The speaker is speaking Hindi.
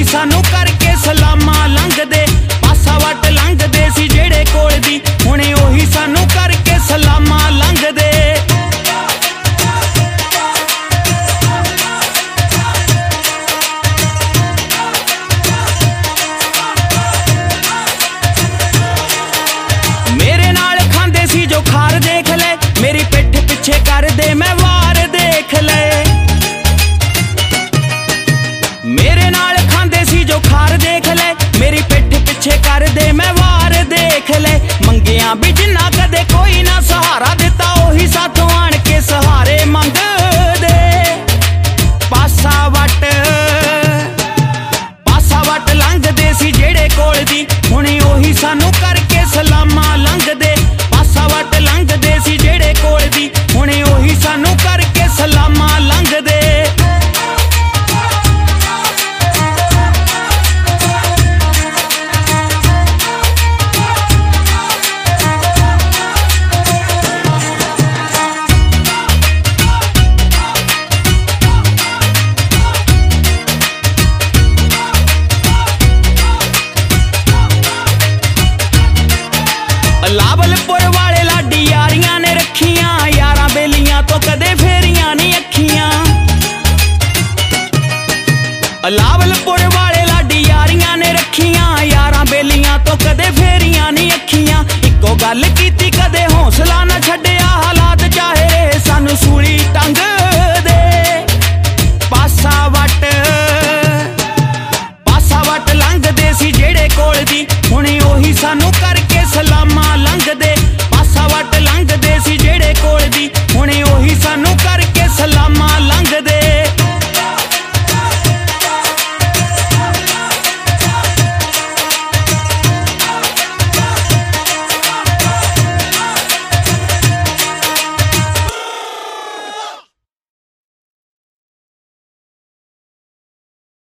सानू करके सलामा लंघदे। पासा वट लंघदे सी जेड़े कोल दी, हुणे ओही सानू करके सलामा लंघदे। मेरे नाल खांदे सी जो खार देख ले, मेरी पिठ पिछे कर दे मैं वार देख ले। मेरे नाल खांदे सी जो खार देख ले, मेरी पिठ पिछे कर दे मैं वार देख ले। मंगिया भी जिन्ना कदे कोई ना सहारा दिता, ओही साथों आण के सहारे मंगदे। पासा वट लंघदे सी जेड़े कोल दी, हुणे ओही सानू करके सलामा लंघदे। पासा वट लंघदे सी जेड़े कोल दी, हुणे ओही सानू करके सलामा लंघदे। लावलपुर वाले लाडी यारियां ने रखियां, यारां बेलियां तो कदे फेरियां नहीं अखियां। लावलपुर वाले लाडी यारियां ने रखियां, यारां बेलियां तो कदे फेरियां नहीं अखियां। इक्को गल कीती कदे हौसला ना छड्डिया, हालात चाहे सानू सूली टंग